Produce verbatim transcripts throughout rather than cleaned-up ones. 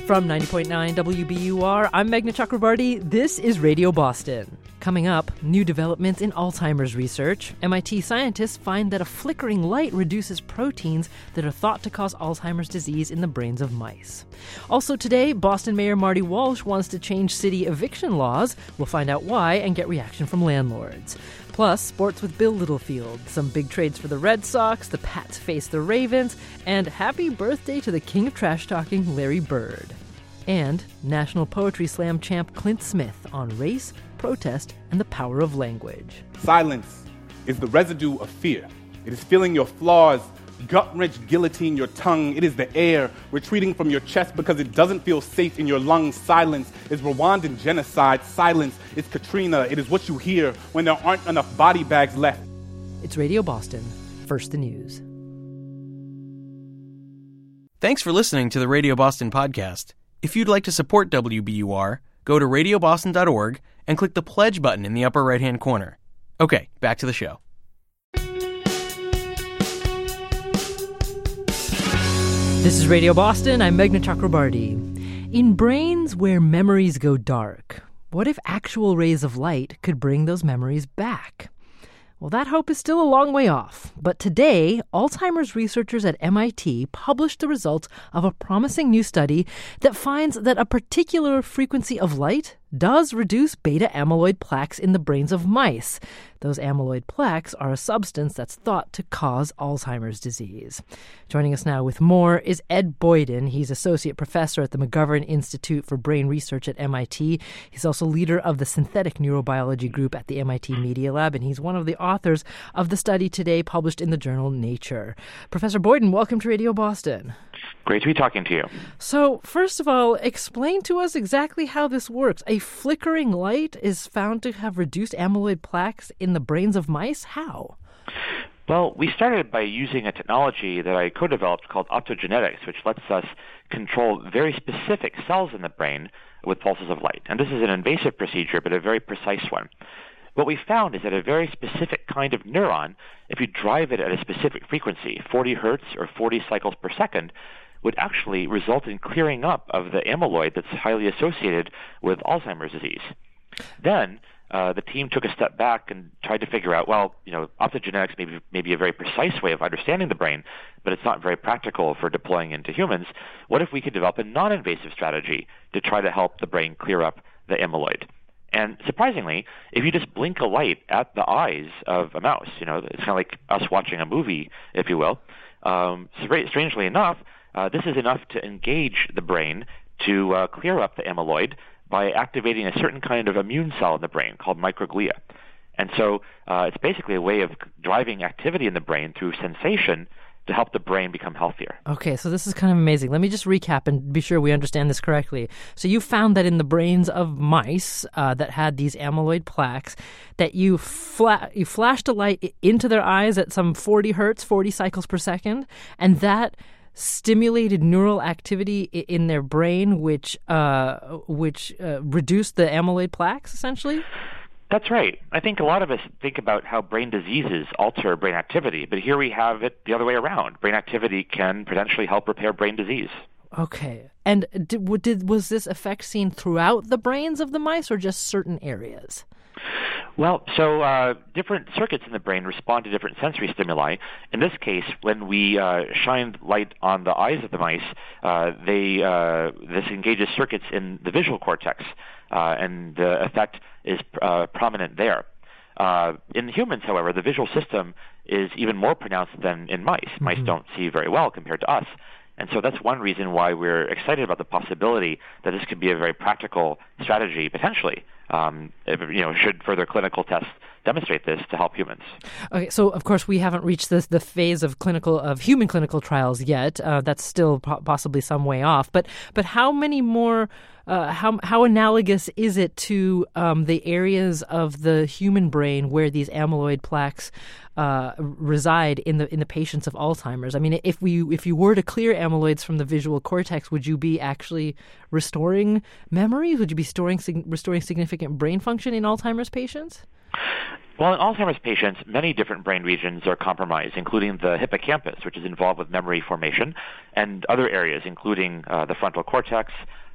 From ninety point nine W B U R, I'm Meghna Chakrabarty. This is Radio Boston. Coming up, new developments in Alzheimer's research. M I T scientists find that a flickering light reduces proteins that are thought to cause Alzheimer's disease in the brains of mice. Also today, Boston Mayor Marty Walsh wants to change city eviction laws. We'll find out why and get reaction from landlords. Plus, sports with Bill Littlefield, some big trades for the Red Sox, the Pats face the Ravens, and happy birthday to the king of trash talking, Larry Bird. And National Poetry Slam champ Clint Smith on race, protest, and the power of language. Silence is the residue of fear. It is feeling your flaws, gut-wrench guillotine your tongue. It is the air retreating from your chest because it doesn't feel safe in your lungs. Silence is Rwandan genocide. Silence is Katrina. It is what you hear when there aren't enough body bags left. It's Radio Boston. First the news. Thanks for listening to the Radio Boston podcast. If you'd like to support W B U R, go to radio boston dot org and click the pledge button in the upper right-hand corner. Okay, back to the show. This is Radio Boston. I'm Meghna Chakrabarty. In brains where memories go dark, what if actual rays of light could bring those memories back? Well, that hope is still a long way off. But today, Alzheimer's researchers at M I T published the results of a promising new study that finds that a particular frequency of light does reduce beta amyloid plaques in the brains of mice. Those amyloid plaques are a substance that's thought to cause Alzheimer's disease. Joining us now with more is Ed Boyden. He's associate professor at the McGovern Institute for Brain Research at M I T. He's also leader of the synthetic neurobiology group at the M I T Media Lab, and he's one of the authors of the study today published in the journal Nature. Professor Boyden, welcome to Radio Boston. Great to be talking to you. So, first of all, explain to us exactly how this works. A flickering light is found to have reduced amyloid plaques in the brains of mice? How? Well, we started by using a technology that I co-developed called optogenetics, which lets us control very specific cells in the brain with pulses of light. And this is an invasive procedure, but a very precise one. What we found is that a very specific kind of neuron, if you drive it at a specific frequency, forty hertz or forty cycles per second, would actually result in clearing up of the amyloid that's highly associated with Alzheimer's disease. Then uh, the team took a step back and tried to figure out, well, you know, optogenetics may be, may be a very precise way of understanding the brain, but it's not very practical for deploying into humans. What if we could develop a non-invasive strategy to try to help the brain clear up the amyloid? And surprisingly, if you just blink a light at the eyes of a mouse, you know, it's kind of like us watching a movie, if you will. Um, strangely enough, uh, this is enough to engage the brain to uh, clear up the amyloid by activating a certain kind of immune cell in the brain called microglia. And so uh, it's basically a way of driving activity in the brain through sensation to help the brain become healthier. Okay, so this is kind of amazing. Let me just recap and be sure we understand this correctly. So you found that in the brains of mice uh, that had these amyloid plaques, that you fla- you flashed a light into their eyes at some forty hertz, forty cycles per second, and that stimulated neural activity in their brain, which uh, which uh, reduced the amyloid plaques, essentially? That's right. I think a lot of us think about how brain diseases alter brain activity, but here we have it the other way around. Brain activity can potentially help repair brain disease. Okay. And did, did was this effect seen throughout the brains of the mice or just certain areas? Well, so uh, different circuits in the brain respond to different sensory stimuli. In this case, when we uh, shined light on the eyes of the mice, uh, they uh, this engages circuits in the visual cortex, uh, and the effect is uh, prominent there. Uh, in humans, however, the visual system is even more pronounced than in mice. Mm-hmm. Mice don't see very well compared to us. And so that's one reason why we're excited about the possibility that this could be a very practical strategy, potentially, um, if, you know, should further clinical tests demonstrate this to help humans. Okay, so of course we haven't reached this, the phase of clinical of human clinical trials yet. Uh, that's still po- possibly some way off. But but how many more? Uh, how how analogous is it to um, the areas of the human brain where these amyloid plaques uh, reside in the in the patients of Alzheimer's? I mean, if we if you were to clear amyloids from the visual cortex, would you be actually restoring memories? Would you be storing restoring significant brain function in Alzheimer's patients? Well, in Alzheimer's patients, many different brain regions are compromised, including the hippocampus, which is involved with memory formation, and other areas, including uh, the frontal cortex,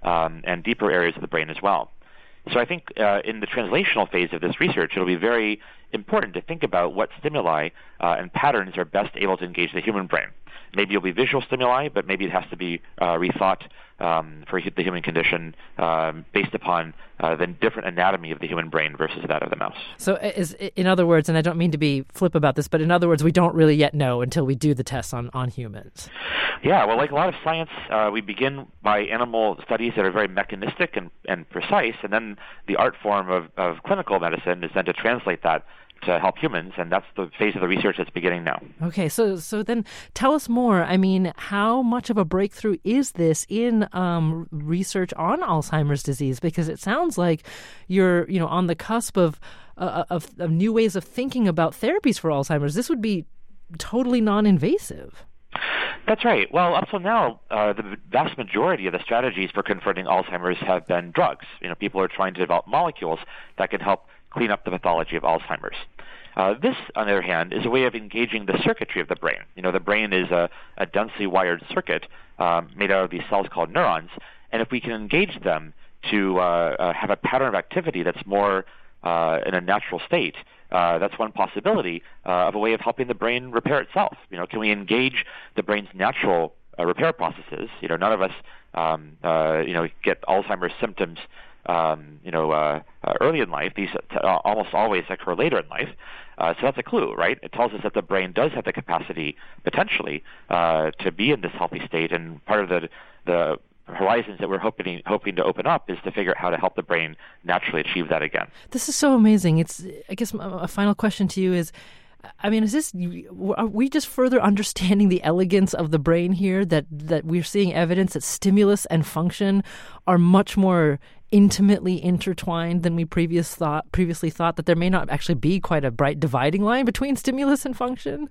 um, and deeper areas of the brain as well. So I think uh, in the translational phase of this research, it'll be very important to think about what stimuli uh, and patterns are best able to engage the human brain. Maybe it'll be visual stimuli, but maybe it has to be uh, rethought um, for the human condition um, based upon uh, the different anatomy of the human brain versus that of the mouse. So is, in other words, and I don't mean to be flip about this, but in other words, we don't really yet know until we do the tests on, on humans. Yeah, well, like a lot of science, uh, we begin by animal studies that are very mechanistic and, and precise, and then the art form of, of clinical medicine is then to translate that to help humans, and that's the phase of the research that's beginning now. Okay, so so then tell us more. I mean, how much of a breakthrough is this in um, research on Alzheimer's disease? Because it sounds like you're, you know, on the cusp of, uh, of of new ways of thinking about therapies for Alzheimer's. This would be totally non-invasive. That's right. Well, up till now, uh, the vast majority of the strategies for confronting Alzheimer's have been drugs. You know, people are trying to develop molecules that can help clean up the pathology of Alzheimer's. Uh, this, on the other hand, is a way of engaging the circuitry of the brain. You know, the brain is a, a densely wired circuit um, made out of these cells called neurons, and if we can engage them to uh, uh, have a pattern of activity that's more uh, in a natural state, uh, that's one possibility uh, of a way of helping the brain repair itself. You know, can we engage the brain's natural uh, repair processes? You know, none of us, um, uh, you know, get Alzheimer's symptoms Um, you know, uh, uh, early in life. These uh, almost always occur later in life. Uh, so that's a clue, right? It tells us that the brain does have the capacity, potentially, uh, to be in this healthy state. And part of the the horizons that we're hoping hoping to open up is to figure out how to help the brain naturally achieve that again. This is so amazing. It's, I guess, a final question to you is, I mean, is this, are we just further understanding the elegance of the brain here, that, that we're seeing evidence that stimulus and function are much more intimately intertwined than we previous thought, previously thought, that there may not actually be quite a bright dividing line between stimulus and function?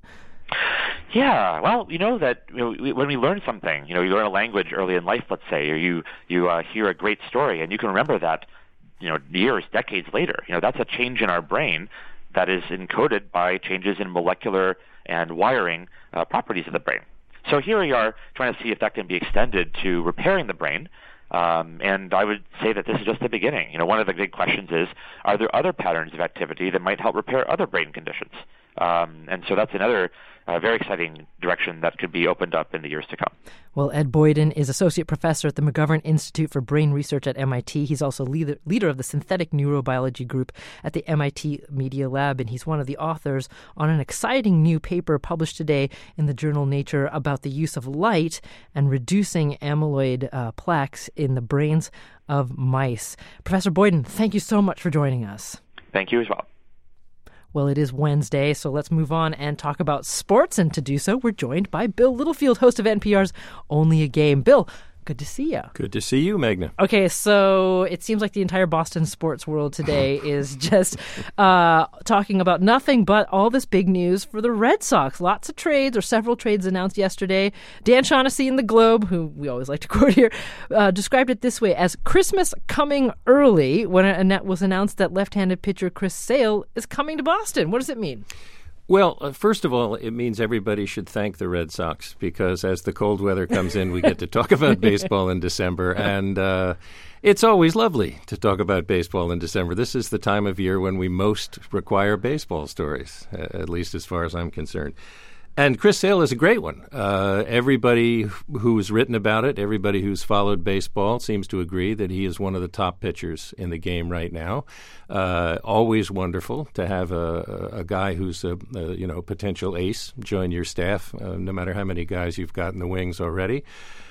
Yeah, well, you know that you know, we, when we learn something, you know, you learn a language early in life, let's say, or you, you uh, hear a great story, and you can remember that, you know, years, decades later. You know, that's a change in our brain that is encoded by changes in molecular and wiring uh, properties of the brain. So here we are trying to see if that can be extended to repairing the brain. Um, and I would say that this is just the beginning. You know, one of the big questions is, are there other patterns of activity that might help repair other brain conditions? Um, and so that's another uh, very exciting direction that could be opened up in the years to come. Well, Ed Boyden is Associate Professor at the McGovern Institute for Brain Research at M I T. He's also leader, leader of the Synthetic Neurobiology Group at the M I T Media Lab, and he's one of the authors on an exciting new paper published today in the journal Nature about the use of light and reducing amyloid uh, plaques in the brains of mice. Professor Boyden, thank you so much for joining us. Thank you as well. Well, it is Wednesday, so let's move on and talk about sports. And to do so, we're joined by Bill Littlefield, host of N P R's Only a Game. Bill, good to see you. Good to see you, Meghna. Okay, so it seems like the entire Boston sports world today is just uh, talking about nothing but all this big news for the Red Sox. Lots of trades, or several trades announced yesterday. Dan Shaughnessy in the Globe, who we always like to quote here, uh, described it this way as Christmas coming early when it was announced that left-handed pitcher Chris Sale is coming to Boston. What does it mean? Well, uh, first of all, it means everybody should thank the Red Sox, because as the cold weather comes in, we get to talk about baseball in December. And uh, it's always lovely to talk about baseball in December. This is the time of year when we most require baseball stories, uh, at least as far as I'm concerned. And Chris Sale is a great one. Uh, everybody who's written about it, everybody who's followed baseball seems to agree that he is one of the top pitchers in the game right now. Uh, always wonderful to have a, a guy who's a, a you know potential ace join your staff, uh, no matter how many guys you've got in the wings already.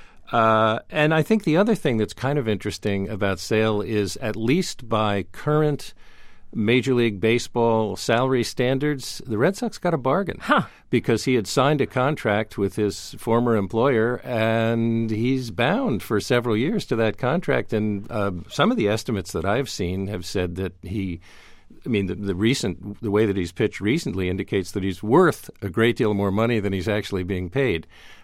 Uh, and I think the other thing that's kind of interesting about Sale is, at least by current Major League Baseball salary standards, the Red Sox got a bargain. Huh. Because he had signed a contract with his former employer, and he's bound for several years to that contract. And uh, some of the estimates that I've seen have said that he, I mean, the, the recent, the way that he's pitched recently indicates that he's worth a great deal more money than he's actually being paid.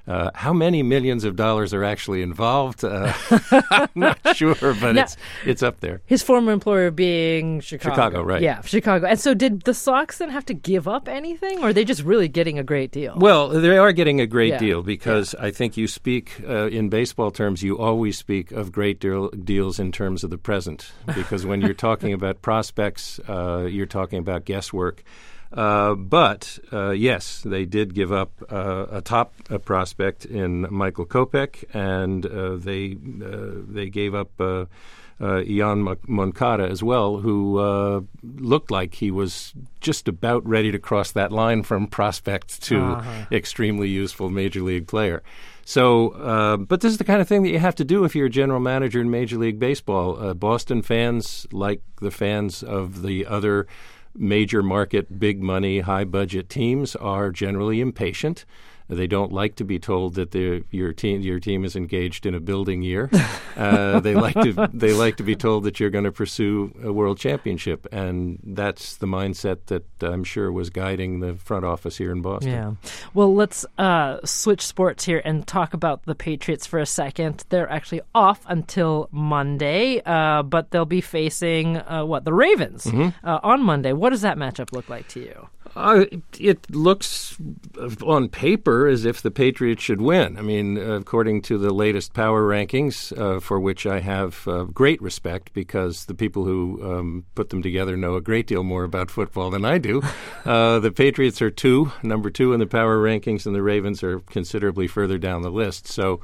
Uh, how many millions of dollars are actually involved? Uh, I'm not sure, but now, it's it's up there. His former employer being Chicago. Chicago, right. Yeah, Chicago. And so did the Sox then have to give up anything, or are they just really getting a great deal? Well, they are getting a great Yeah. deal because yeah. I think you speak, uh, in baseball terms, you always speak of great deal, deals in terms of the present. Because when you're talking about prospects, uh, you're talking about guesswork. Uh, but, uh, yes, they did give up uh, a top uh, prospect in Michael Kopech, and uh, they uh, they gave up uh, uh, Ian Moncada as well, who uh, looked like he was just about ready to cross that line from prospect to uh-huh. extremely useful major league player. So, uh, but this is the kind of thing that you have to do if you're a general manager in Major League Baseball. Uh, Boston fans, like the fans of the other major market, big money, high budget teams, are generally impatient. They don't like to be told that your team your team is engaged in a building year. Uh, they like to they like to be told that you're going to pursue a world championship, and that's the mindset that I'm sure was guiding the front office here in Boston. Yeah. Well, let's uh, switch sports here and talk about the Patriots for a second. They're actually off until Monday, uh, but they'll be facing uh, what the Ravens mm-hmm. uh, on Monday. What does that matchup look like to you? Uh, it looks on paper as if the Patriots should win. I mean, uh, according to the latest power rankings, uh, for which I have uh, great respect because the people who um, put them together know a great deal more about football than I do, uh, the Patriots are two, number two in the power rankings, and the Ravens are considerably further down the list. So,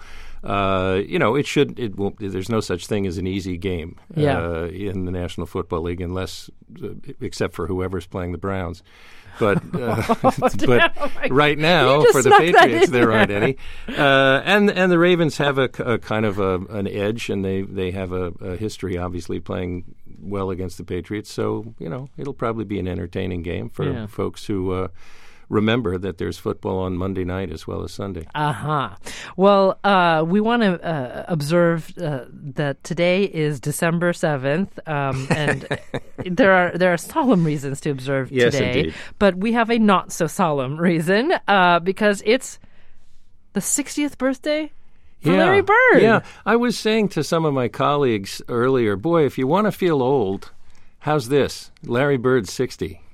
uh, you know, it should. It won't. There's no such thing as an easy game yeah. uh, in the National Football League, unless, uh, except for whoever's playing the Browns. But uh, oh, but right now for the Patriots there aren't any, uh, and and the Ravens have a, a kind of a, an edge, and they they have a, a history obviously playing well against the Patriots. So you know it'll probably be an entertaining game for yeah. folks who. Uh, Remember that there's football on Monday night as well as Sunday. Uh-huh. Well, uh, we want to uh, observe uh, that today is December seventh, um, and there are there are solemn reasons to observe yes, today. Indeed. But we have a not-so-solemn reason uh, because it's the sixtieth birthday for yeah. Larry Bird. Yeah, I was saying to some of my colleagues earlier, boy, if you want to feel old, how's this? Larry Bird's sixty.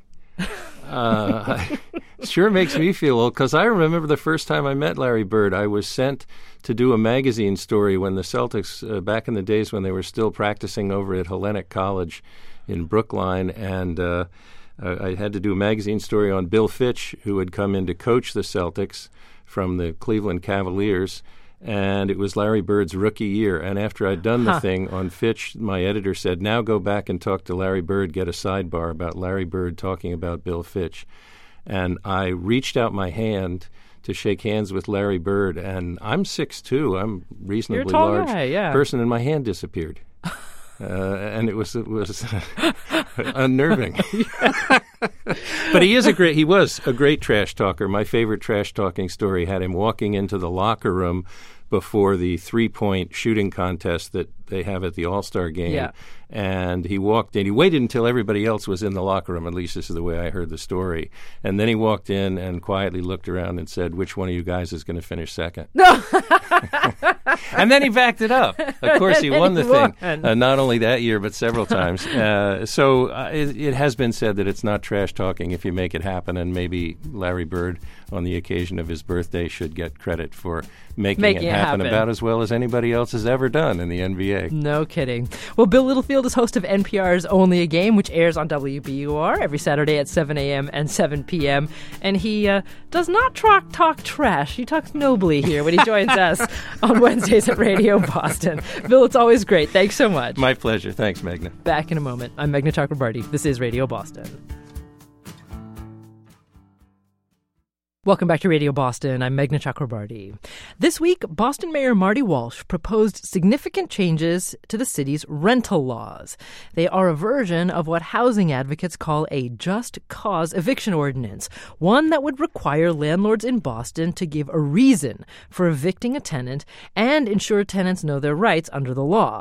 Uh, sure makes me feel old because I remember the first time I met Larry Bird. I was sent to do a magazine story when the Celtics, uh, back in the days when they were still practicing over at Hellenic College in Brookline, and uh, I had to do a magazine story on Bill Fitch, who had come in to coach the Celtics from the Cleveland Cavaliers. And it was Larry Bird's rookie year. And after I'd done the huh. thing on Fitch, my editor said, now go back and talk to Larry Bird, get a sidebar about Larry Bird talking about Bill Fitch. And I reached out my hand to shake hands with Larry Bird. And I'm six foot two. I'm reasonably You're a tall large guy, yeah. person, and my hand disappeared. Uh, and it was it was unnerving. But he is a great he was a great trash talker. My favorite trash talking story had him walking into the locker room before the three point shooting contest that they have at the All-Star game. Yeah. And he walked in. He waited until everybody else was in the locker room. At least this is the way I heard the story. And then he walked in and quietly looked around and said, "Which one of you guys is going to finish second?" No. And then he backed it up. Of course, he won the thing. Uh, not only that year, but several times. Uh, so uh, it, it has been said that it's not trash talking if you make it happen. And maybe Larry Bird, on the occasion of his birthday, should get credit for making, making it, it happen, happen about as well as anybody else has ever done in the N B A. No kidding. Well, Bill Littlefield is host of N P R's Only a Game, which airs on W B U R every Saturday at seven a.m. and seven p.m. And he uh, does not talk, talk trash. He talks nobly here when he joins us on Wednesdays at Radio Boston. Bill, it's always great. Thanks so much. My pleasure. Thanks, Meghna. Back in a moment. I'm Meghna Chakrabarty. This is Radio Boston. Welcome back to Radio Boston. I'm Meghna Chakrabarty. This week, Boston Mayor Marty Walsh proposed significant changes to the city's rental laws. They are a version of what housing advocates call a just cause eviction ordinance, one that would require landlords in Boston to give a reason for evicting a tenant and ensure tenants know their rights under the law.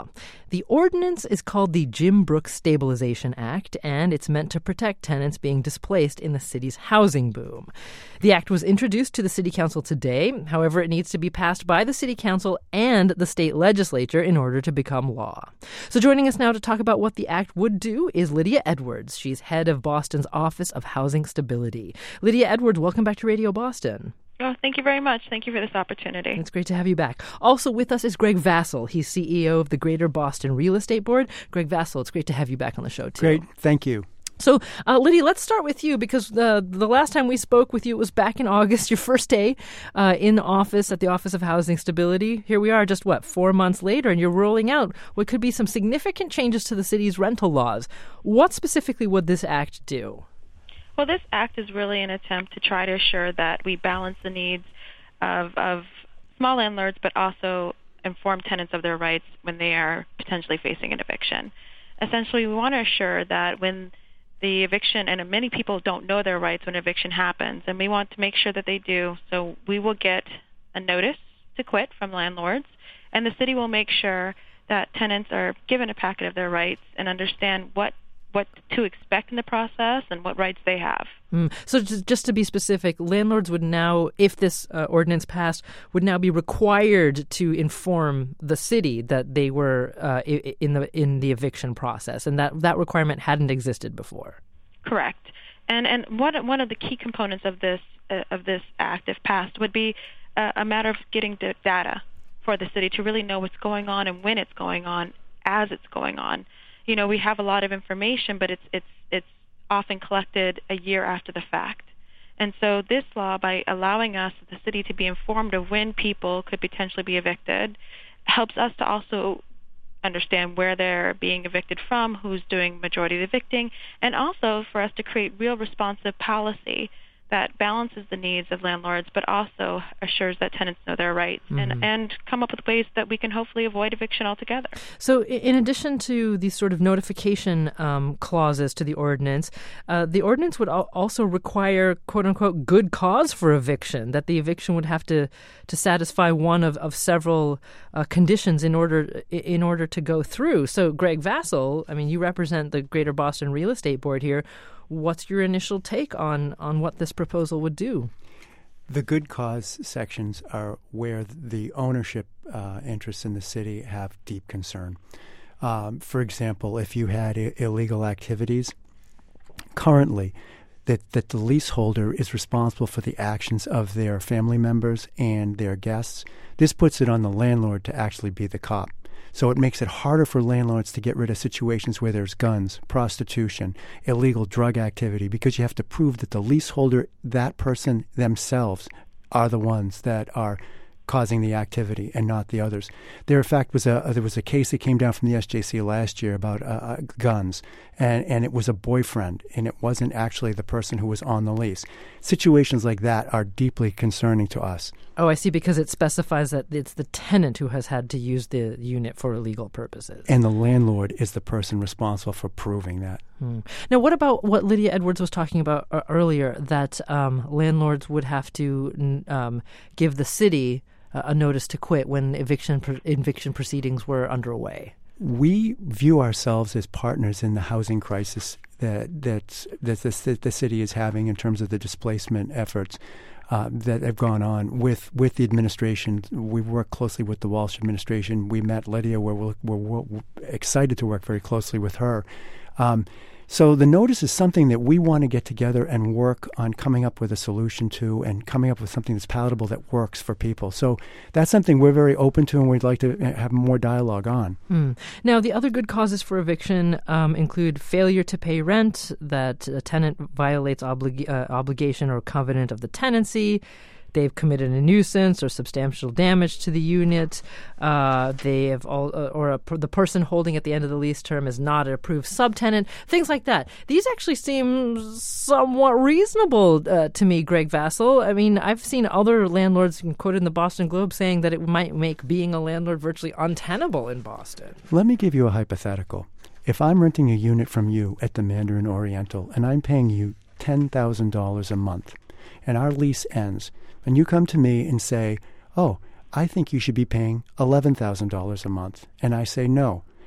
The ordinance is called the Jim Brooks Stabilization Act, and it's meant to protect tenants being displaced in the city's housing boom. The act was introduced to the City Council today. However, it needs to be passed by the City Council and the state legislature in order to become law. So joining us now to talk about what the act would do is Lydia Edwards. She's head of Boston's Office of Housing Stability. Lydia Edwards, welcome back to Radio Boston. Oh, thank you very much. Thank you for this opportunity. It's great to have you back. Also with us is Greg Vassell. He's C E O of the Greater Boston Real Estate Board. Greg Vassell, it's great to have you back on the show, too. Great. Thank you. So, uh, Lydia, let's start with you because the the last time we spoke with you, it was back in August, your first day uh, in office at the Office of Housing Stability. Here we are just, what, four months later, and you're rolling out what could be some significant changes to the city's rental laws. What specifically would this act do? Well, this act is really an attempt to try to assure that we balance the needs of, of small landlords, but also inform tenants of their rights when they are potentially facing an eviction. Essentially, we want to assure that when the eviction, and many people don't know their rights when eviction happens, and we want to make sure that they do. So we will get a notice to quit from landlords, and the city will make sure that tenants are given a packet of their rights and understand what what to expect in the process and what rights they have. Mm. So just, just to be specific, landlords would now, if this uh, ordinance passed, would now be required to inform the city that they were uh, in the in the eviction process, and that, that requirement hadn't existed before. Correct. And and one one of the key components of this uh, of this act, if passed, would be uh, a matter of getting the data for the city to really know what's going on and when it's going on, as it's going on. You know, we have a lot of information, but it's it's it's often collected a year after the fact. And so this law, by allowing us, the city, to be informed of when people could potentially be evicted, helps us to also understand where they're being evicted from, who's doing majority of the evicting, and also for us to create real responsive policy that balances the needs of landlords, but also assures that tenants know their rights, mm-hmm. and, and come up with ways that we can hopefully avoid eviction altogether. So in addition to these sort of notification um, clauses to the ordinance, uh, the ordinance would al- also require, quote-unquote, good cause for eviction, that the eviction would have to, to satisfy one of, of several uh, conditions in order in order to go through. So, Greg Vassell, I mean, you represent the Greater Boston Real Estate Board here. What's your initial take on, on what this proposal would do? The good cause sections are where the ownership uh, interests in the city have deep concern. Um, for example, if you had I- illegal activities, currently that, that the leaseholder is responsible for the actions of their family members and their guests, this puts it on the landlord to actually be the cop. So it makes it harder for landlords to get rid of situations where there's guns, prostitution, illegal drug activity, because you have to prove that the leaseholder, that person themselves, are the ones that are causing the activity and not the others. There, in fact, was a there was a case that came down from the S J C last year about uh, guns, and, and it was a boyfriend, and it wasn't actually the person who was on the lease. Situations like that are deeply concerning to us. Oh, I see, because it specifies that it's the tenant who has had to use the unit for illegal purposes. And the landlord is the person responsible for proving that. Hmm. Now, what about what Lydia Edwards was talking about uh, earlier, that um, landlords would have to um, give the city uh, a notice to quit when eviction pr- eviction proceedings were underway? We view ourselves as partners in the housing crisis that that's, that the, the city is having in terms of the displacement efforts uh, that have gone on with, with the administration. We work closely with the Walsh administration. We met Lydia, where we're, we're, we're excited to work very closely with her. Um, So the notice is something that we want to get together and work on coming up with a solution to, and coming up with something that's palatable that works for people. So that's something we're very open to, and we'd like to have more dialogue on. Mm. Now, the other good causes for eviction um, include failure to pay rent, that a tenant violates oblig- uh, obligation or covenant of the tenancy, they've committed a nuisance or substantial damage to the unit, uh, they have all, uh, or a, the person holding at the end of the lease term is not an approved subtenant, things like that. These actually seem somewhat reasonable uh, to me, Greg Vassell. I mean, I've seen other landlords quoted in the Boston Globe saying that it might make being a landlord virtually untenable in Boston. Let me give you a hypothetical. If I'm renting a unit from you at the Mandarin Oriental and I'm paying you ten thousand dollars a month, and our lease ends, and you come to me and say, oh, I think you should be paying eleven thousand dollars a month. And I say, no,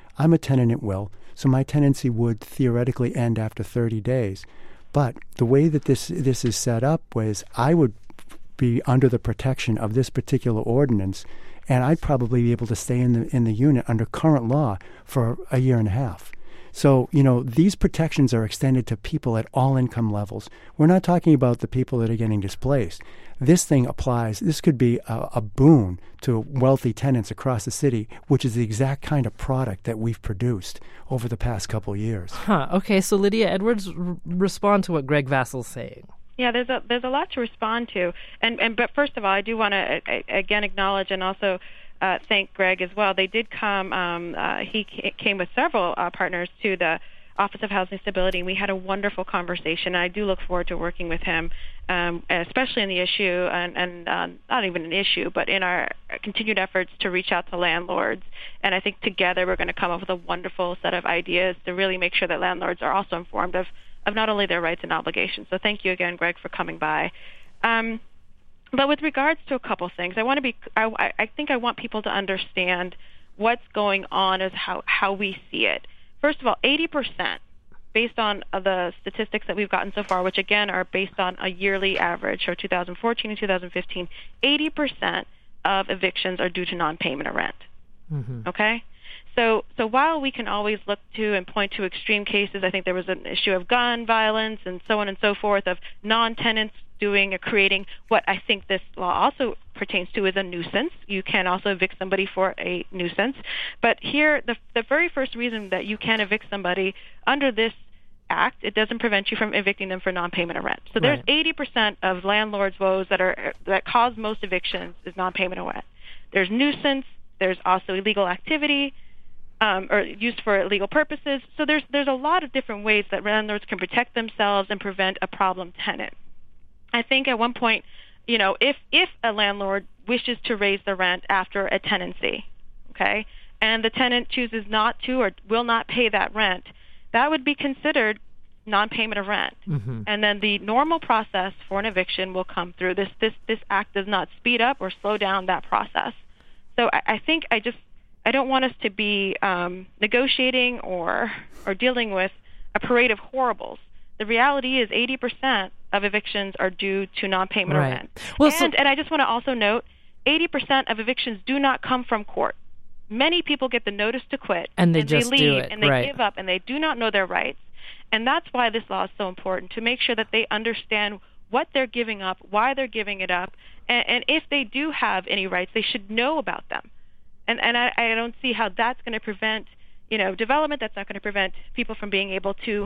I'm a tenant at will, so my tenancy would theoretically end after thirty days. But the way that this this is set up was I would be under the protection of this particular ordinance, and I'd probably be able to stay in the in the unit under current law for a year and a half. So, you know, these protections are extended to people at all income levels. We're not talking about the people that are getting displaced. This thing applies, this could be a, a boon to wealthy tenants across the city, which is the exact kind of product that we've produced over the past couple of years. Huh. Okay, so Lydia Edwards, r- respond to what Greg Vassal's saying. Yeah, there's a there's a lot to respond to, and and but first of all, I do want to uh, again acknowledge and also uh, thank Greg as well. They did come. Um, uh, he ca- came with several uh, partners to the Office of Housing Stability, and we had a wonderful conversation. And I do look forward to working with him, um, especially in the issue and and uh, not even an issue, but in our continued efforts to reach out to landlords. And I think together we're going to come up with a wonderful set of ideas to really make sure that landlords are also informed of. of not only their rights and obligations. So thank you again, Greg, for coming by. Um, but with regards to a couple things, I want to be. I, I think I want people to understand what's going on as how, how we see it. First of all, eighty percent, based on the statistics that we've gotten so far, which again are based on a yearly average for two thousand fourteen and two thousand fifteen, eighty percent of evictions are due to non-payment of rent. Mm-hmm. Okay? So so while we can always look to and point to extreme cases, I think there was an issue of gun violence and so on and so forth, of non-tenants doing or creating what I think this law also pertains to is a nuisance. You can also evict somebody for a nuisance. But here, the the very first reason that you can evict somebody under this act, it doesn't prevent you from evicting them for non-payment of rent. So there's right. eighty percent of landlords' woes that are that cause most evictions is non-payment of rent. There's nuisance. There's also illegal activity. Um, or used for illegal purposes. So there's there's a lot of different ways that landlords can protect themselves and prevent a problem tenant. I think at one point, you know, if if a landlord wishes to raise the rent after a tenancy, okay, and the tenant chooses not to or will not pay that rent, that would be considered non-payment of rent. Mm-hmm. And then the normal process for an eviction will come through. This this this act does not speed up or slow down that process. So I, I think I just I don't want us to be um, negotiating or or dealing with a parade of horribles. The reality is eighty percent of evictions are due to non-payment right. of rent. Well, and, so- and I just want to also note, eighty percent of evictions do not come from court. Many people get the notice to quit, and they and just they leave, do it. and they right. give up, and they do not know their rights. And that's why this law is so important, to make sure that they understand what they're giving up, why they're giving it up, and, and if they do have any rights, they should know about them. And, and I, I don't see how that's going to prevent, you know, development. That's not going to prevent people from being able to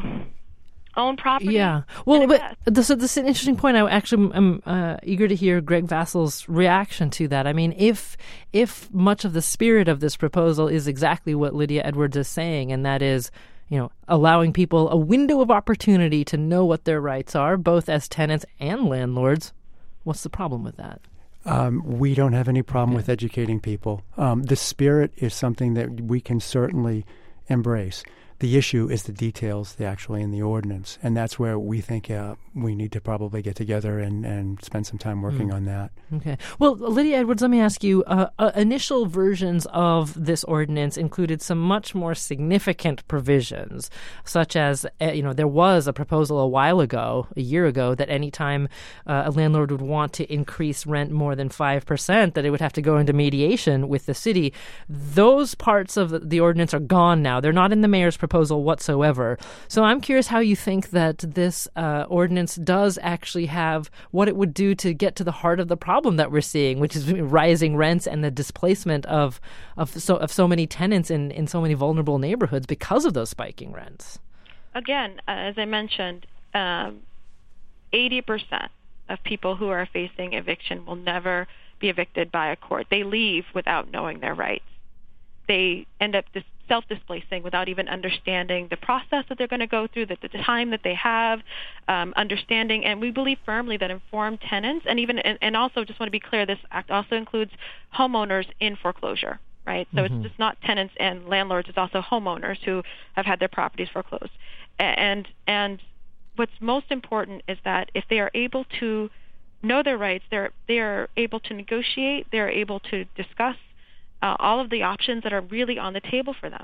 own property. Yeah. Well, but this, this is an interesting point. I actually am uh, eager to hear Greg Vassal's reaction to that. I mean, if if much of the spirit of this proposal is exactly what Lydia Edwards is saying, and that is, you know, allowing people a window of opportunity to know what their rights are, both as tenants and landlords, what's the problem with that? Um, we don't have any problem okay. with educating people. Um, the spirit is something that we can certainly embrace. The issue is the details, the actually in the ordinance, and that's where we think uh, we need to probably get together and, and spend some time working mm. on that. Okay. Well, Lydia Edwards, let me ask you, uh, uh, initial versions of this ordinance included some much more significant provisions, such as, uh, you know, there was a proposal a while ago, a year ago, that any time uh, a landlord would want to increase rent more than five percent, that it would have to go into mediation with the city. Those parts of the, the ordinance are gone now. They're not in the mayor's proposal whatsoever. So I'm curious how you think that this uh, ordinance does actually have what it would do to get to the heart of the problem that we're seeing, which is rising rents and the displacement of of so of so many tenants in, in so many vulnerable neighborhoods because of those spiking rents. Again, uh, as I mentioned, um, eighty percent of people who are facing eviction will never be evicted by a court. They leave without knowing their rights. They end up dis- self-displacing without even understanding the process that they're going to go through, the, the time that they have, um, understanding. And we believe firmly that informed tenants, and even and, and also just want to be clear, this act also includes homeowners in foreclosure, right? So mm-hmm. it's just not tenants and landlords; it's also homeowners who have had their properties foreclosed. And and what's most important is that if they are able to know their rights, they're they are able to negotiate, they're able to discuss Uh, all of the options that are really on the table for them.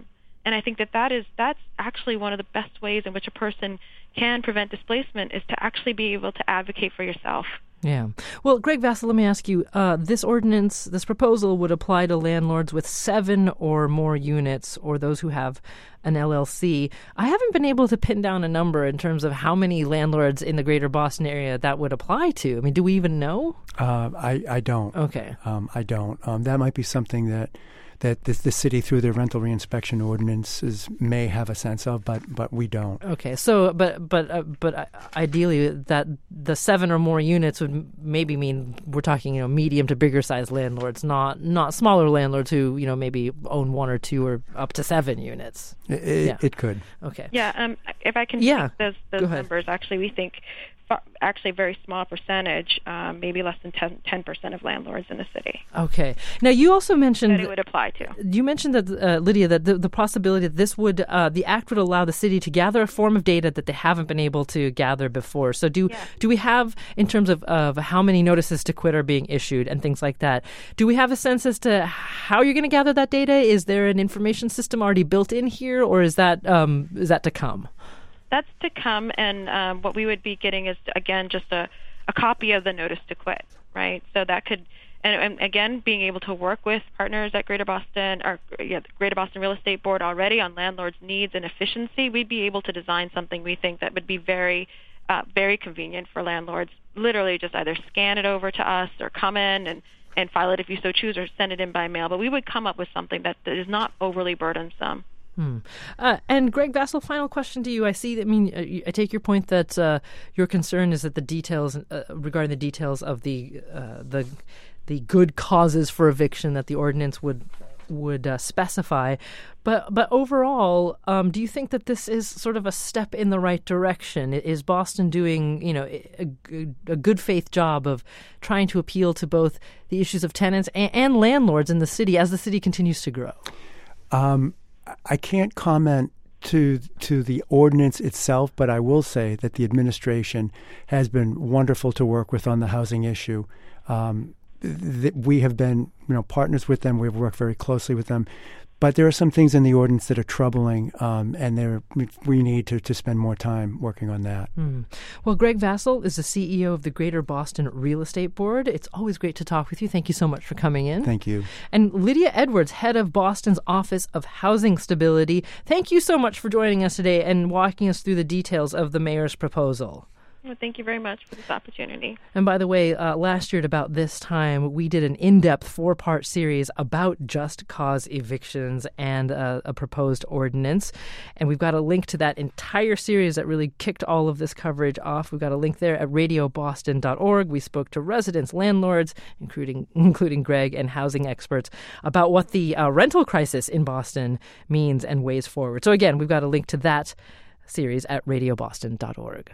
And I think that, that is that's actually one of the best ways in which a person can prevent displacement, is to actually be able to advocate for yourself. Yeah. Well, Greg Vassal, let me ask you, uh, this ordinance, this proposal would apply to landlords with seven or more units, or those who have an L L C. I haven't been able to pin down a number in terms of how many landlords in the greater Boston area that would apply to. I mean, do we even know? Uh, I, I don't. Okay. Um, I don't. Um, that might be something that that the, the city, through their rental reinspection ordinances, may have a sense of, but but we don't. Okay, so but but uh, but ideally, that the seven or more units would maybe mean we're talking, you know, medium to bigger size landlords, not not smaller landlords who, you know, maybe own one or two or up to seven units. It, it, yeah. it could. Okay. Yeah. Um. If I can yeah. take those those numbers, actually, we think. Actually, a very small percentage, um, maybe less than ten percent of landlords in the city. Okay. Now, you also mentioned that it would apply to. You mentioned that, uh, Lydia, that the, the possibility that this would, uh, the act would allow the city to gather a form of data that they haven't been able to gather before. So, do yeah. do we have, in terms of, of how many notices to quit are being issued and things like that, do we have a sense as to how you're going to gather that data? Is there an information system already built in here, or is that um, is that to come? That's to come, and um, what we would be getting is, again, just a, a copy of the notice to quit, right? So that could, and, and again, being able to work with partners at Greater Boston, or yeah, the Greater Boston Real Estate Board already on landlords' needs and efficiency, we'd be able to design something we think that would be very, uh, very convenient for landlords. Literally just either scan it over to us or come in and, and file it if you so choose, or send it in by mail. But we would come up with something that, that is not overly burdensome. Hmm. Uh, and Greg Vassal, final question to you. I see. I mean, uh, I take your point that uh, your concern is that the details uh, regarding the details of the uh, the the good causes for eviction that the ordinance would would uh, specify. But but overall, um, do you think that this is sort of a step in the right direction? Is Boston doing, you know, a, a good faith job of trying to appeal to both the issues of tenants and, and landlords in the city as the city continues to grow? Um. I can't comment to to the ordinance itself, but I will say that the administration has been wonderful to work with on the housing issue. Um, th- we have been, you know, partners with them. We've worked very closely with them. But there are some things in the ordinance that are troubling, um, and there we need to, to spend more time working on that. Mm. Well, Greg Vassal is the C E O of the Greater Boston Real Estate Board. It's always great to talk with you. Thank you so much for coming in. Thank you. And Lydia Edwards, head of Boston's Office of Housing Stability, thank you so much for joining us today and walking us through the details of the mayor's proposal. Well, thank you very much for this opportunity. And by the way, uh, last year at about this time, we did an in-depth four-part series about just cause evictions and uh, a proposed ordinance. And we've got a link to that entire series that really kicked all of this coverage off. We've got a link there at radio boston dot org. We spoke to residents, landlords, including including Greg, and housing experts about what the uh, rental crisis in Boston means and ways forward. So again, we've got a link to that series at radio boston dot org.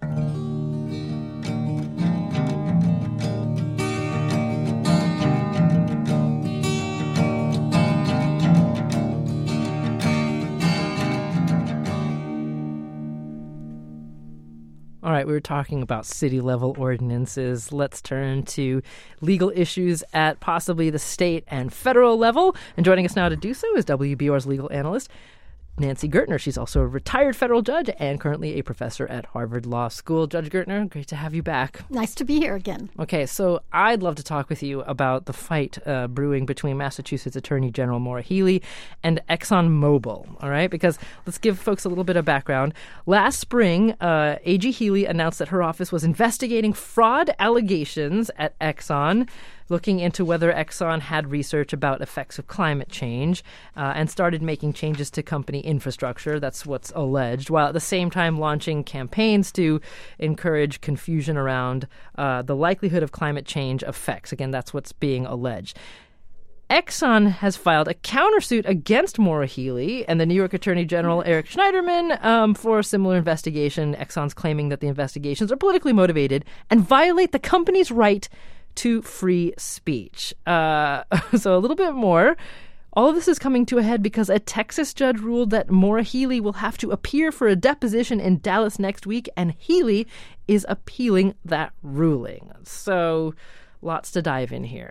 All right, we were talking about city-level ordinances. Let's turn to legal issues at possibly the state and federal level. And joining us now to do so is W B U R's legal analyst, Nancy Gertner. She's also a retired federal judge and currently a professor at Harvard Law School. Judge Gertner, great to have you back. Nice to be here again. Okay, so I'd love to talk with you about the fight uh, brewing between Massachusetts Attorney General Maura Healey and ExxonMobil, all right? Because let's give folks a little bit of background. Last spring, uh, A G Healey announced that her office was investigating fraud allegations at Exxon, looking into whether Exxon had research about effects of climate change uh, and started making changes to company infrastructure. That's what's alleged, while at the same time launching campaigns to encourage confusion around uh, the likelihood of climate change effects. Again, that's what's being alleged. Exxon has filed a countersuit against Maura Healey and the New York Attorney General Eric Schneiderman um, for a similar investigation. Exxon's claiming that the investigations are politically motivated and violate the company's right to free speech. Uh, so a little bit more. All of this is coming to a head because a Texas judge ruled that Maura Healey will have to appear for a deposition in Dallas next week, and Healey is appealing that ruling. So lots to dive in here.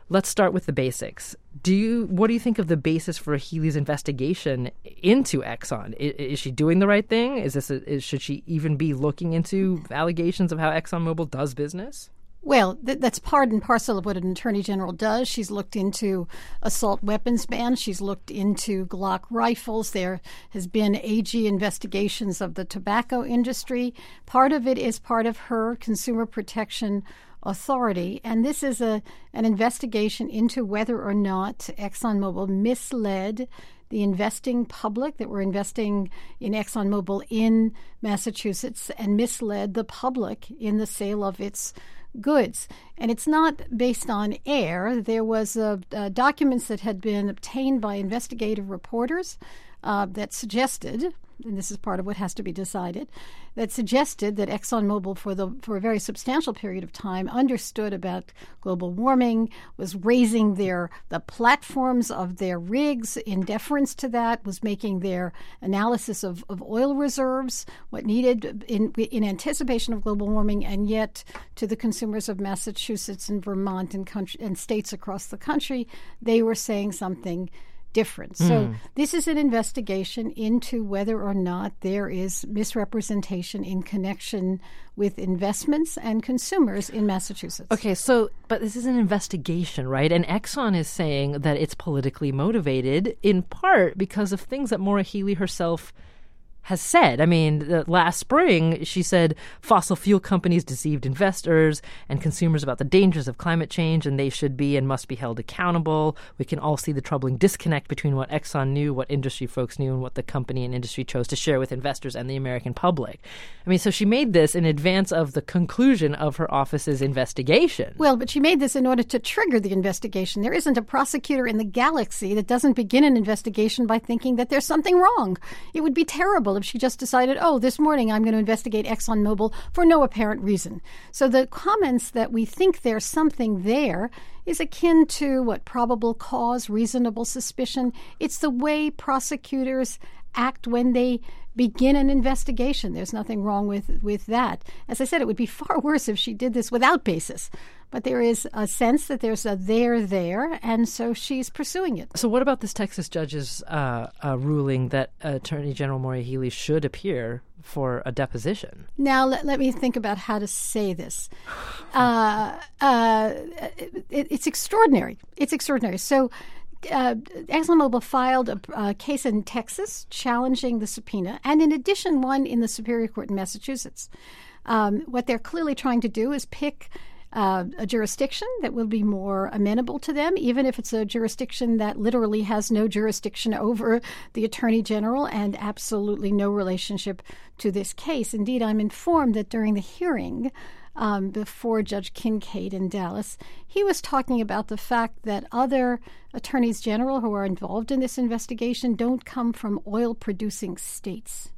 let's start with the basics. Do you what do you think of the basis for Healey's investigation into Exxon? Is, is she doing the right thing? Is this a, is, should she even be looking into allegations of how ExxonMobil does business? Well, th- that's part and parcel of what an attorney general does. She's looked into assault weapons bans. She's looked into Glock rifles. There has been A G investigations of the tobacco industry. Part of it is part of her consumer protection authority. And this is a an investigation into whether or not ExxonMobil misled the investing public that were investing in ExxonMobil in Massachusetts and misled the public in the sale of its goods. And it's not based on air. There was uh, uh, documents that had been obtained by investigative reporters uh, that suggested, and this is part of what has to be decided, that suggested that ExxonMobil for the for a very substantial period of time understood about global warming, was raising their the platforms of their rigs in deference to that, was making their analysis of, of oil reserves, what needed in in anticipation of global warming, and yet to the consumers of Massachusetts and Vermont and country, and states across the country, they were saying something different. Mm. So this is an investigation into whether or not there is misrepresentation in connection with investments and consumers in Massachusetts. Okay, so, but this is an investigation, right? And Exxon is saying that it's politically motivated in part because of things that Maura Healey herself has said. I mean, uh, last spring, she said fossil fuel companies deceived investors and consumers about the dangers of climate change, and they should be and must be held accountable. We can all see the troubling disconnect between what Exxon knew, what industry folks knew, and what the company and industry chose to share with investors and the American public. I mean, so she made this in advance of the conclusion of her office's investigation. Well, but she made this in order to trigger the investigation. There isn't a prosecutor in the galaxy that doesn't begin an investigation by thinking that there's something wrong. It would be terrible if she just decided, oh, this morning I'm going to investigate ExxonMobil for no apparent reason. So the comments that we think there's something there is akin to what probable cause, reasonable suspicion. It's the way prosecutors act when they begin an investigation. There's nothing wrong with, with that. As I said, it would be far worse if she did this without basis. But there is a sense that there's a there there, and so she's pursuing it. So what about this Texas judge's uh, uh, ruling that Attorney General Maura Healey should appear for a deposition? Now, let, let me think about how to say this. Uh, uh, it, it's extraordinary. It's extraordinary. So Uh, ExxonMobil filed a, a case in Texas challenging the subpoena, and in addition, one in the Superior Court in Massachusetts. Um, what they're clearly trying to do is pick uh, a jurisdiction that will be more amenable to them, even if it's a jurisdiction that literally has no jurisdiction over the Attorney General and absolutely no relationship to this case. Indeed, I'm informed that during the hearing Um, before Judge Kincaid in Dallas, he was talking about the fact that other attorneys general who are involved in this investigation don't come from oil-producing states.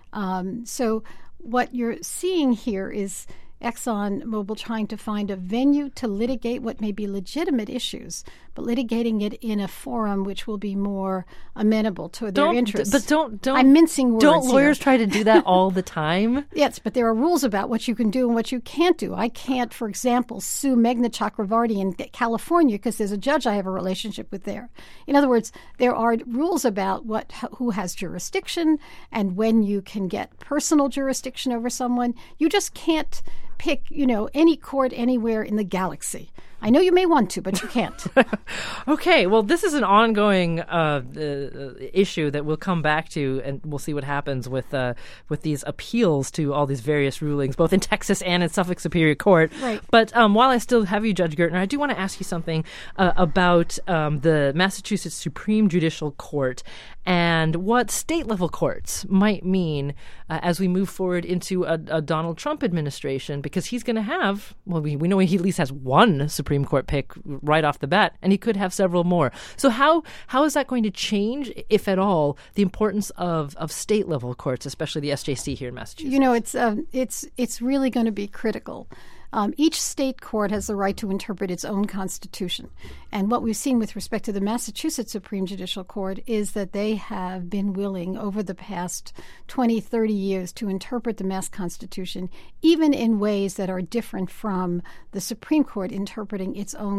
Um, so what you're seeing here is ExxonMobil trying to find a venue to litigate what may be legitimate issues, but litigating it in a forum which will be more amenable to their don't, interests. But don't, don't, I'm mincing words Don't lawyers here. try to do that all the time? Yes, but there are rules about what you can do and what you can't do. I can't, for example, sue Meghna Chakravarti in California because there's a judge I have a relationship with there. In other words, there are rules about what who has jurisdiction and when you can get personal jurisdiction over someone. You just can't pick, you know, any court anywhere in the galaxy. I know you may want to, but you can't. Okay, well, this is an ongoing uh, uh, issue that we'll come back to, and we'll see what happens with uh, with these appeals to all these various rulings, both in Texas and in Suffolk Superior Court. Right. But um, while I still have you, Judge Gertner, I do want to ask you something uh, about um, the Massachusetts Supreme Judicial Court and what state-level courts might mean uh, as we move forward into a, a Donald Trump administration, because he's going to have, well, we, we know he at least has one Supreme Court pick right off the bat, and he could have several more. So how how is that going to change, if at all, the importance of, of state-level courts, especially the S J C here in Massachusetts? You know, it's um, it's it's really going to be critical. Um, each state court has the right to interpret its own constitution. And what we've seen with respect to the Massachusetts Supreme Judicial Court is that they have been willing over the past twenty, thirty years to interpret the Mass Constitution, even in ways that are different from the Supreme Court interpreting its own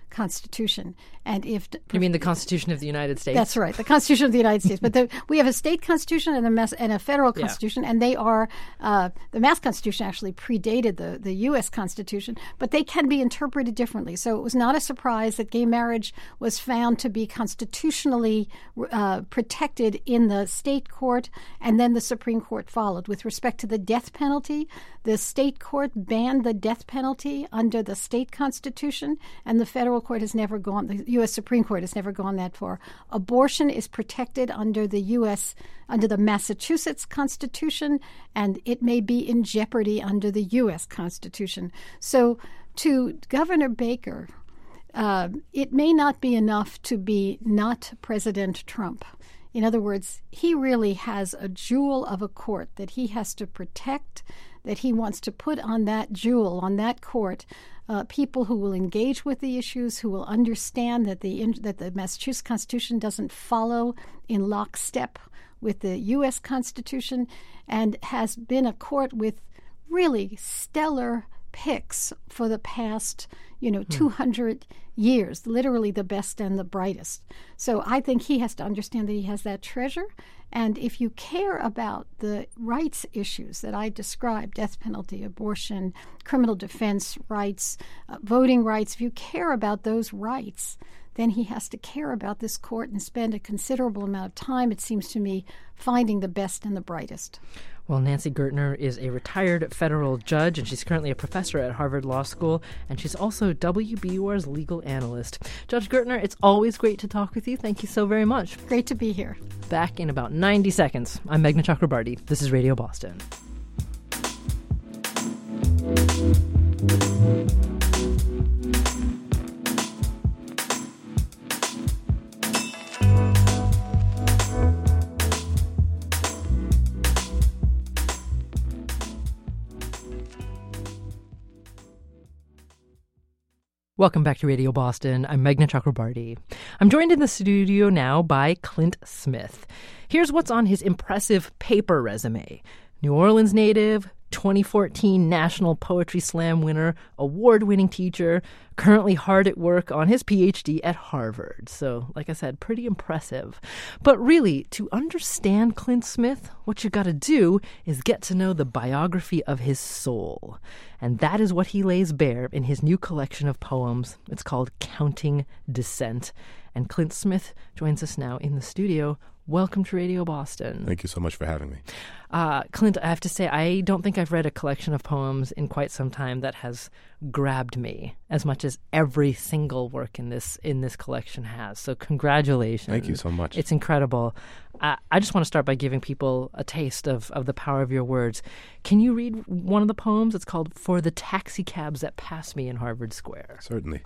Constitution. And if you mean the Constitution of the United States? That's right, the Constitution of the United States. But the, we have a state constitution and a, mass, and a federal constitution, yeah. and they are uh, the Mass Constitution actually predated the, the U S Constitution, but they can be interpreted differently. So it was not a surprise that gay marriage was found to be constitutionally uh, protected in the state court, and then the Supreme Court followed. With respect to the death penalty, the state court banned the death penalty under the state constitution, and the federal court has never gone, the U S Supreme Court has never gone that far. Abortion is protected under the U S, under the Massachusetts Constitution, and it may be in jeopardy under the U S Constitution. So to Governor Baker, uh, it may not be enough to be not President Trump. In other words, he really has a jewel of a court that he has to protect, that he wants to put on that jewel, on that court, uh, people who will engage with the issues, who will understand that the in, that the Massachusetts Constitution doesn't follow in lockstep with the U S Constitution, and has been a court with really stellar picks for the past, you know, hmm. two hundred years, literally the best and the brightest. So I think he has to understand that he has that treasure. And if you care about the rights issues that I described, death penalty, abortion, criminal defense rights, uh, voting rights, if you care about those rights, then he has to care about this court and spend a considerable amount of time, it seems to me, finding the best and the brightest. Well, Nancy Gertner is a retired federal judge, and she's currently a professor at Harvard Law School, and she's also W B U R's legal analyst. Judge Gertner, it's always great to talk with you. Thank you so very much. Great to be here. Back in about ninety seconds. I'm Meghna Chakrabarty. This is Radio Boston. Welcome back to Radio Boston. I'm Meghna Chakrabarty. I'm joined in the studio now by Clint Smith. Here's what's on his impressive paper resume. New Orleans native, twenty fourteen National Poetry Slam winner, award-winning teacher, currently hard at work on his P H D at Harvard. So, like I said, pretty impressive. But really, to understand Clint Smith, what you gotta do is get to know the biography of his soul. And that is what he lays bare in his new collection of poems. It's called Counting Descent. And Clint Smith joins us now in the studio. Welcome to Radio Boston. Thank you so much for having me. Uh, Clint, I have to say, I don't think I've read a collection of poems in quite some time that has grabbed me as much as every single work in this in this collection has. So congratulations. Thank you so much. It's incredible. Uh, I just want to start by giving people a taste of, of the power of your words. Can you read one of the poems? It's called For the Taxicabs That Pass Me in Harvard Square. Certainly.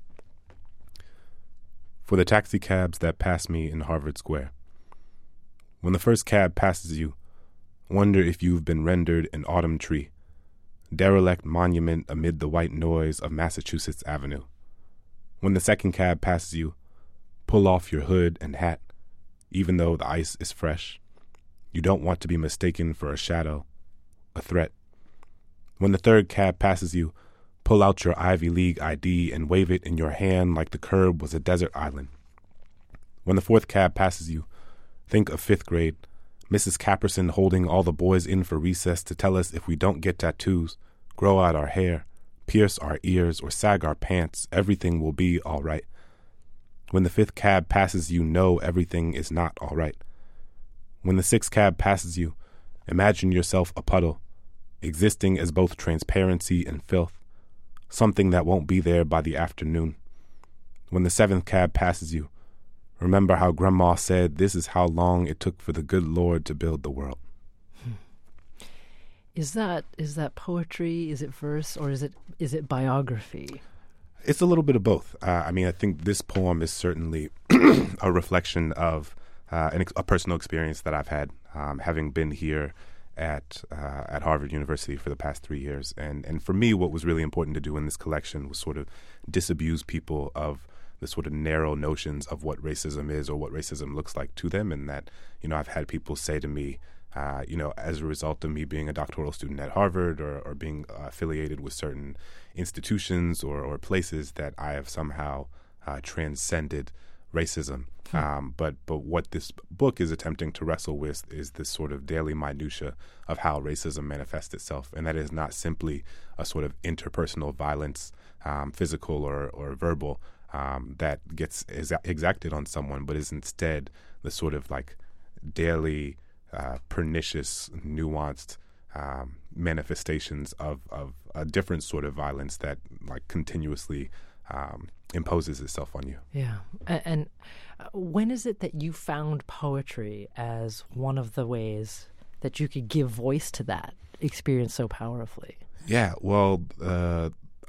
For the taxicabs that pass me in Harvard Square. When the first cab passes you, wonder if you've been rendered an autumn tree, derelict monument amid the white noise of Massachusetts Avenue. When the second cab passes you, pull off your hood and hat, even though the ice is fresh. You don't want to be mistaken for a shadow, a threat. When the third cab passes you, pull out your Ivy League I D and wave it in your hand like the curb was a desert island. When the fourth cab passes you, think of fifth grade, Missus Capperson holding all the boys in for recess to tell us if we don't get tattoos, grow out our hair, pierce our ears, or sag our pants, everything will be all right. When the fifth cab passes you, know everything is not all right. When the sixth cab passes you, imagine yourself a puddle, existing as both transparency and filth, something that won't be there by the afternoon. When the seventh cab passes you, remember how Grandma said this is how long it took for the good Lord to build the world. Is that is that poetry? Is it verse, or is it is it biography? It's a little bit of both. Uh, I mean, I think this poem is certainly a reflection of uh, an ex- a personal experience that I've had, um, having been here at uh, at Harvard University for the past three years. And and for me, what was really important to do in this collection was sort of disabuse people of the sort of narrow notions of what racism is or what racism looks like to them. And that, you know, I've had people say to me, uh, you know, as a result of me being a doctoral student at Harvard or, or being uh, affiliated with certain institutions or, or places, that I have somehow uh, transcended racism. Hmm. Um, but but what this book is attempting to wrestle with is this sort of daily minutia of how racism manifests itself, and that is not simply a sort of interpersonal violence, um, physical or, or verbal, um, that gets exa- exacted on someone, but is instead the sort of like daily, uh, pernicious, nuanced um, manifestations of, of a different sort of violence that like continuously um, imposes itself on you. Yeah. And, and when is it that you found poetry as one of the ways that you could give voice to that experience so powerfully? Yeah, well, uh,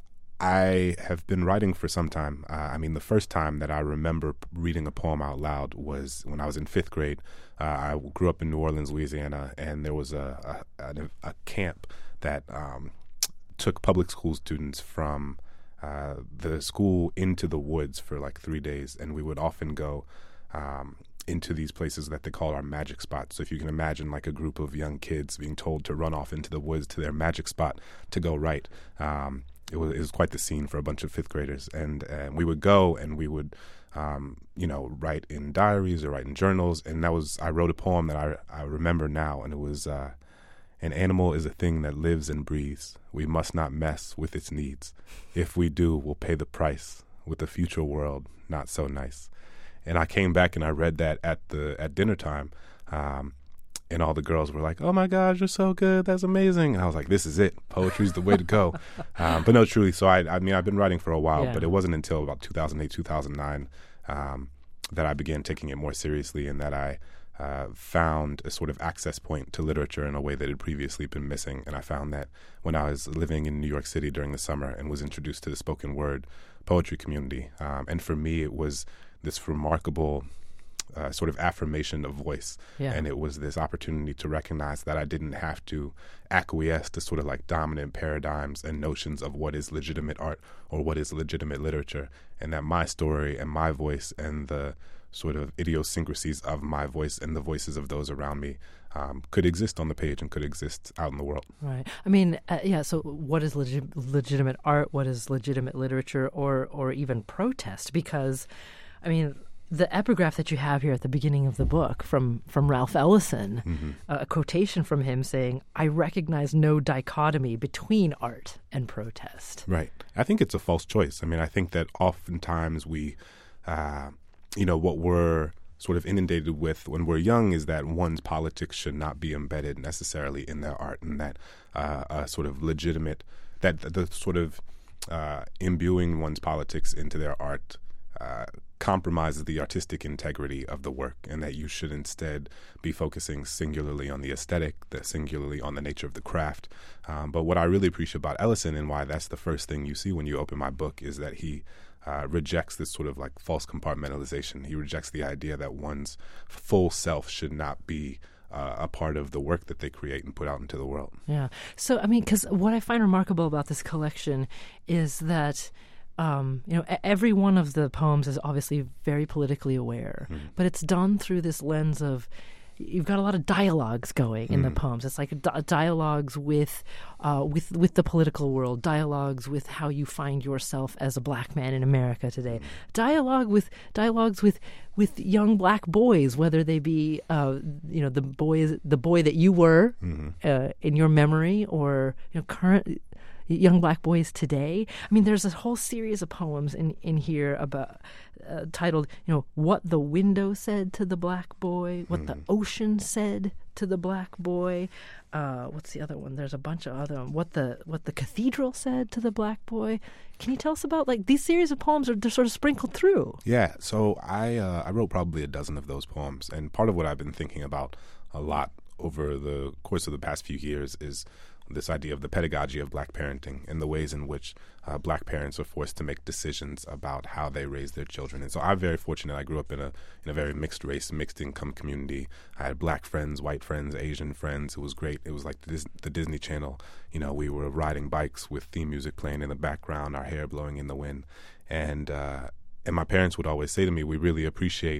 I have been writing for some time. Uh, I mean, the first time that I remember reading a poem out loud was when I was in fifth grade. Uh, I grew up in New Orleans, Louisiana, and there was a, a, a, a camp that um, took public school students from uh, the school into the woods for like three days, and we would often go um, into these places that they call our magic spots. So if you can imagine like a group of young kids being told to run off into the woods to their magic spot to go write. Um, it was, it was quite the scene for a bunch of fifth graders. And, and we would go and we would, um, you know, write in diaries or write in journals. And that was, I wrote a poem that I, I remember now, and it was, uh, an animal is a thing that lives and breathes. We must not mess with its needs. If we do, we'll pay the price with a future world not so nice. And I came back and I read that at the at dinner time, um, and all the girls were like, "Oh my gosh, you're so good! That's amazing!" And I was like, "This is it. Poetry's the way to go." Um, but no, truly. So I, I mean, I've been writing for a while, yeah. but it wasn't until about two thousand eight, two thousand nine um, that I began taking it more seriously, and that I uh, found a sort of access point to literature in a way that had previously been missing. And I found that when I was living in New York City during the summer and was introduced to the spoken word poetry community, um, and for me, it was this remarkable uh, sort of affirmation of voice. Yeah. And it was this opportunity to recognize that I didn't have to acquiesce to sort of like dominant paradigms and notions of what is legitimate art or what is legitimate literature, and that my story and my voice and the sort of idiosyncrasies of my voice and the voices of those around me um, could exist on the page and could exist out in the world. Right. I mean, uh, yeah, so what is legi- legitimate art? What is legitimate literature, or or even protest? Because, I mean, the epigraph that you have here at the beginning of the book from, from Ralph Ellison, mm-hmm. uh, a quotation from him saying, "I recognize no dichotomy between art and protest." Right. I think it's a false choice. I mean, I think that oftentimes we, uh, you know, what we're sort of inundated with when we're young is that one's politics should not be embedded necessarily in their art, and that uh, a sort of legitimate, that the sort of uh, imbuing one's politics into their art uh, compromises the artistic integrity of the work, and that you should instead be focusing singularly on the aesthetic, the singularly on the nature of the craft. Um, but what I really appreciate about Ellison, and why that's the first thing you see when you open my book, is that he Uh, rejects this sort of like false compartmentalization. He rejects the idea that one's full self should not be uh, a part of the work that they create and put out into the world. Yeah. So, I mean, because what I find remarkable about this collection is that, um, you know, every one of the poems is obviously very politically aware, mm-hmm. but it's done through this lens of, you've got a lot of dialogues going in mm. the poems. It's like di- dialogues with, uh, with with the political world, dialogues with how you find yourself as a black man in America today, dialogue with dialogues with with young black boys, whether they be uh, you know the boys the boy that you were mm-hmm. uh, in your memory, or you know current young black boys today. I mean, there's a whole series of poems in in here about. Uh, titled, you know, What the Window Said to the Black Boy, What mm. the Ocean Said to the Black Boy. Uh, what's the other one? There's a bunch of other ones. What the What the Cathedral Said to the Black Boy. Can you tell us about, like, these series of poems are they're sort of sprinkled through? Yeah, so I uh, I wrote probably a dozen of those poems, and part of what I've been thinking about a lot over the course of the past few years is this idea of the pedagogy of black parenting and the ways in which uh, black parents are forced to make decisions about how they raise their children. And so I'm very fortunate. I grew up in a in a very mixed race, mixed income community. I had black friends, white friends, Asian friends. It was great. It was like the, Dis- the Disney Channel. You know, we were riding bikes with theme music playing in the background, our hair blowing in the wind. And uh, and my parents would always say to me, we really appreciate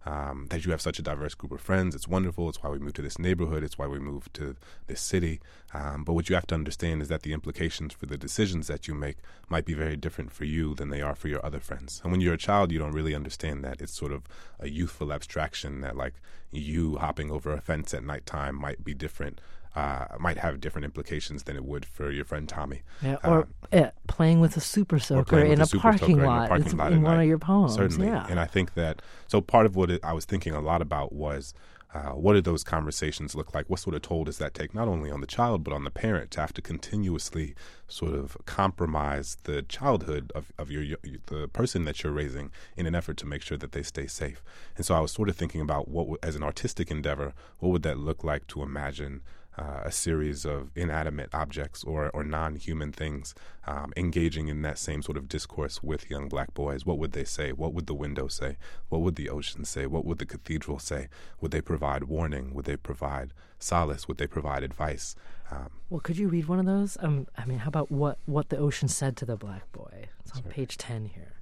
um, that you have such a diverse group of friends. It's wonderful. It's why we moved to this neighborhood. It's why we moved to this city. Um, but what you have to understand is that the implications for the decisions that you make might be very different for you than they are for your other friends. And when you're a child, you don't really understand that. It's sort of a youthful abstraction that, like, you hopping over a fence at nighttime might be different, uh, might have different implications than it would for your friend Tommy. Yeah, or um, uh, playing with a super soaker in a, super parking soaker lot. in, a parking It's lot in at one night. of your poems. Certainly. Yeah. And I think that, so part of what it, I was thinking a lot about was, Uh, what do those conversations look like? What sort of toll does that take, not only on the child, but on the parent, to have to continuously sort of compromise the childhood of, of your the person that you're raising in an effort to make sure that they stay safe? And so I was sort of thinking about, what w- as an artistic endeavor, what would that look like to imagine Uh, a series of inanimate objects or, or non-human things um, engaging in that same sort of discourse with young black boys. What would they say? What would the window say? What would the ocean say? What would the cathedral say? Would they provide warning? Would they provide solace? Would they provide advice? Um, well, could you read one of those? Um, I mean, how about what, what the ocean said to the black boy? It's on sorry. page ten here.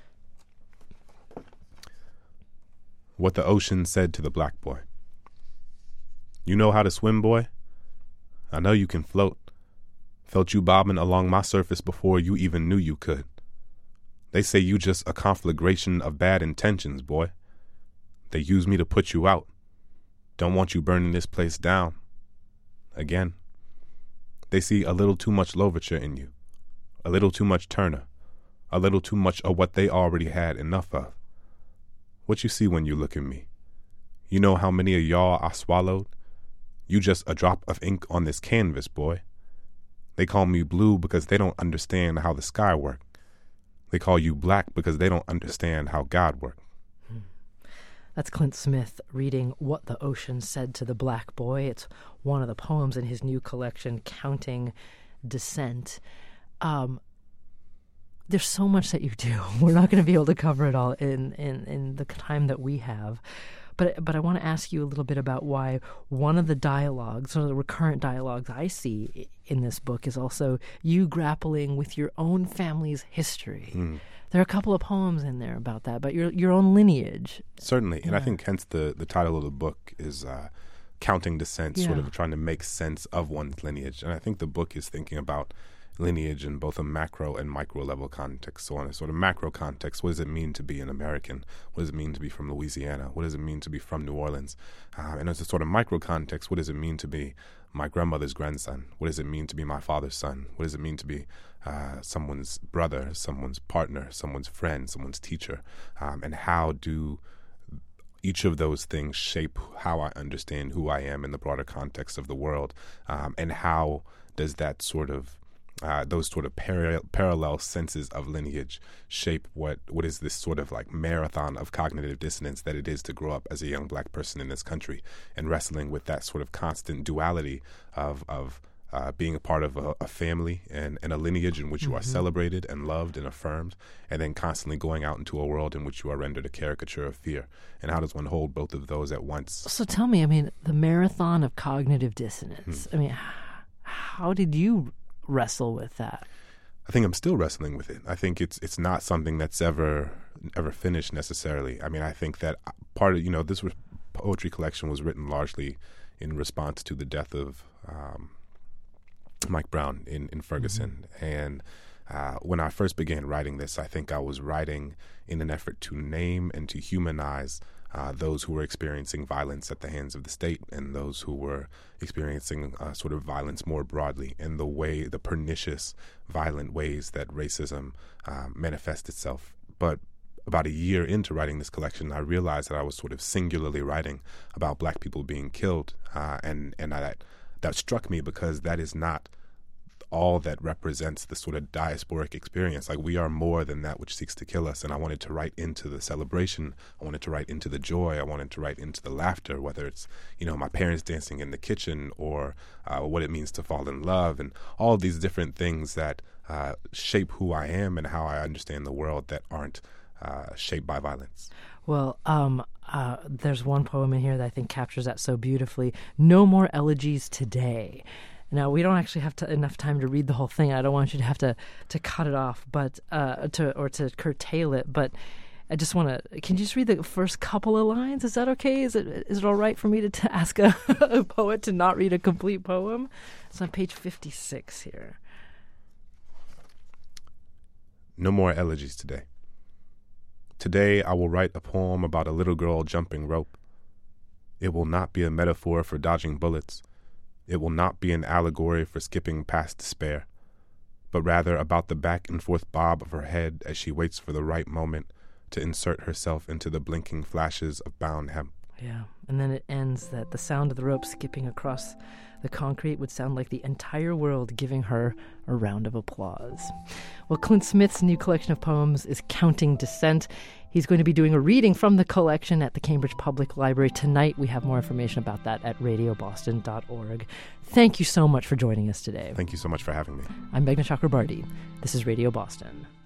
What the ocean said to the black boy. You know how to swim, boy? I know you can float. Felt you bobbing along my surface before you even knew you could. They say you just a conflagration of bad intentions, boy. They use me to put you out. Don't want you burning this place down. Again. They see a little too much Louverture in you. A little too much Turner. A little too much of what they already had enough of. What you see when you look at me? You know how many of y'all I swallowed? You just a drop of ink on this canvas, boy. They call me blue because they don't understand how the sky works. They call you black because they don't understand how God works. That's Clint Smith reading What the Ocean Said to the Black Boy. It's one of the poems in his new collection, Counting Descent. Um, there's so much that you do. We're not going to be able to cover it all in, in, in the time that we have. But but I want to ask you a little bit about why one of the dialogues, one of the recurrent dialogues I see in this book is also you grappling with your own family's history. Mm. There are a couple of poems in there about that, but your your own lineage. Certainly, and yeah. I think hence the, the title of the book is uh, Counting Descent, yeah. sort of trying to make sense of one's lineage. And I think the book is thinking about lineage in both a macro and micro level context. So on a sort of macro context, what does it mean to be an American? What does it mean to be from Louisiana? What does it mean to be from New Orleans? Uh, and as a sort of micro context, what does it mean to be my grandmother's grandson? What does it mean to be my father's son? What does it mean to be uh, someone's brother, someone's partner, someone's friend, someone's teacher? Um, and how do each of those things shape how I understand who I am in the broader context of the world? Um, and how does that sort of Uh, those sort of par- parallel senses of lineage shape what, what is this sort of like marathon of cognitive dissonance that it is to grow up as a young black person in this country, and wrestling with that sort of constant duality of, of uh, being a part of a, a family and, and a lineage in which you mm-hmm. are celebrated and loved and affirmed, and then constantly going out into a world in which you are rendered a caricature of fear. And how does one hold both of those at once? So tell me, I mean, the marathon of cognitive dissonance, hmm. I mean, how did you wrestle with that? I think I'm still wrestling with it. I think it's it's not something that's ever ever finished necessarily. I mean, I think that part of, you know, this poetry collection was written largely in response to the death of um, Mike Brown in, in Ferguson. Mm-hmm. And uh, when I first began writing this, I think I was writing in an effort to name and to humanize Uh, those who were experiencing violence at the hands of the state, and those who were experiencing uh, sort of violence more broadly, and the way, the pernicious, violent ways that racism um, manifests itself. But about a year into writing this collection, I realized that I was sort of singularly writing about black people being killed, uh, and and I, that that struck me because that is not all that represents the sort of diasporic experience. Like, we are more than that which seeks to kill us. And I wanted to write into the celebration. I wanted to write into the joy. I wanted to write into the laughter, whether it's, you know, my parents dancing in the kitchen, or uh, what it means to fall in love, and all of these different things that uh, shape who I am and how I understand the world, that aren't uh, shaped by violence. Well, um, uh, there's one poem in here that I think captures that so beautifully. No more elegies today. Now, we don't actually have to, enough time to read the whole thing. I don't want you to have to, to cut it off, but uh, to or to curtail it. But I just want to, can you just read the first couple of lines? Is that okay? Is it is it all right for me to, to ask a, a poet to not read a complete poem? It's on page fifty-six here. No more elegies today. Today I will write a poem about a little girl jumping rope. It will not be a metaphor for dodging bullets. It will not be an allegory for skipping past despair, but rather about the back and forth bob of her head as she waits for the right moment to insert herself into the blinking flashes of bound hemp. Yeah, and then it ends that the sound of the rope skipping across the concrete would sound like the entire world giving her a round of applause. Well, Clint Smith's new collection of poems is Counting Descent. He's going to be doing a reading from the collection at the Cambridge Public Library tonight. We have more information about that at radio boston dot org. Thank you so much for joining us today. Thank you so much for having me. I'm Meghna Chakrabarty. This is Radio Boston.